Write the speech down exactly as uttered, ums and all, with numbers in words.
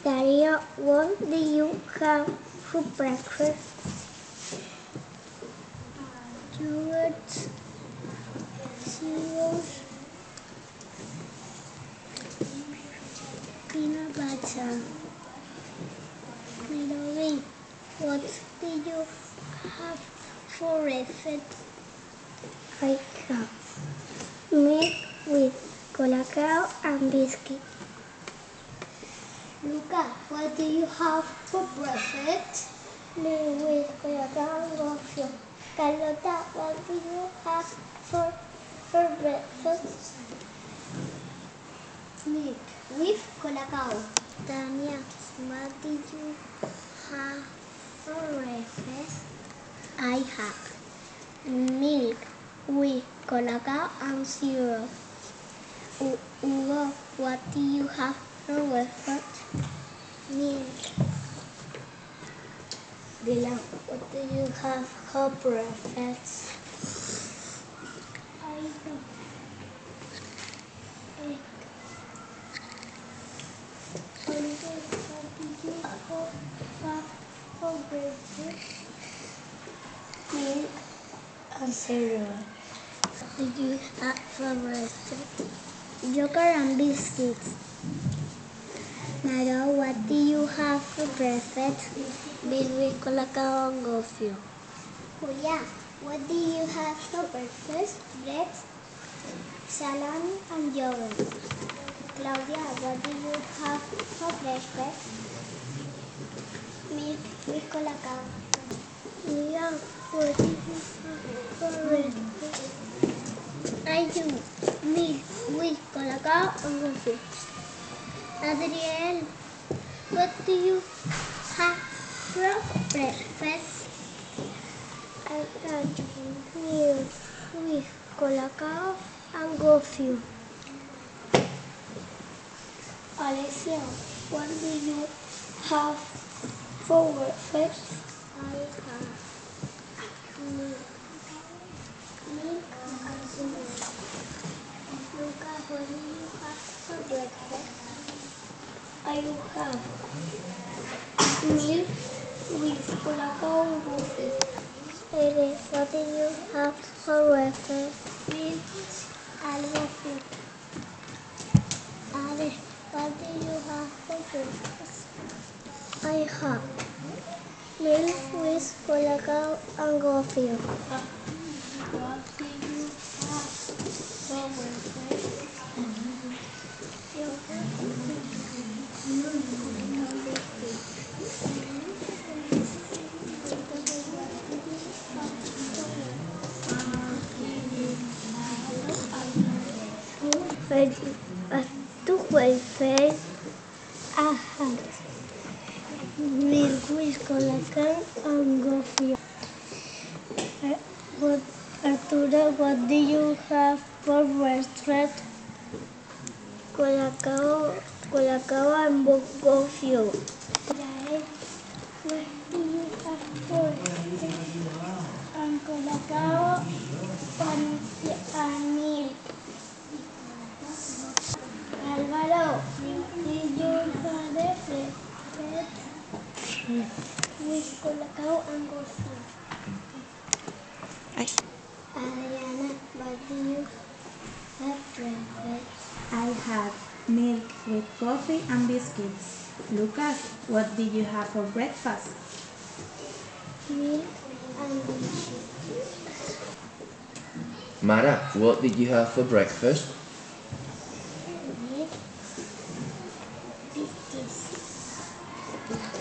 Daria, what do you have for breakfast? Yogurt, cereals, peanut butter. Melody, what do you have for breakfast? I have milk with colacao and biscuit. Luca, what do you have for breakfast? Milk with colacao and gofio. Carlota, what do you have for, for breakfast? Milk with colacao. Tania, what do you have for breakfast? I have milk with colacao and syrup. Hugo, what do you have for breakfast? Milk. Dylan, what do you have for breakfast? I have egg. Oliver, what do you have for breakfast? Milk and cereal. What do you have for breakfast? Yogurt and biscuits. Naro, what do you have for breakfast? Milk with colacao and gofio. Julia, what do you have for breakfast? Bread, salami and yogurt. Claudia, what do you have for breakfast? Milk with colacao. Mia, what do you have for breakfast? I do milk with colacao and gofio. Adriel, what do you have for breakfast? I got milk with colacao and gofio. Alessia, what do you have for breakfast? I have milk, milk and cereal. Luca, what do you have for breakfast? I have milk with colacao and gofio. Ere, what do you have for breakfast? Milk and gofio. Ade, what do you have for breakfast? I have milk with colacao and gofio. What do you have for breakfast? At tu welfare, I have milk with colacao and gofio. What, Arturo, what do you have for breakfast? Colacao, colacao and gofio. Yael, what do you have for breakfast? And colacao and, and milk. Álvaro, do you have breakfast with colacao and gofio? Adriana, what do you have breakfast? I had milk with coffee and biscuits. Lucas, what did you have for breakfast? Milk and biscuits. Mara, what did you have for breakfast? Milk, biscuits.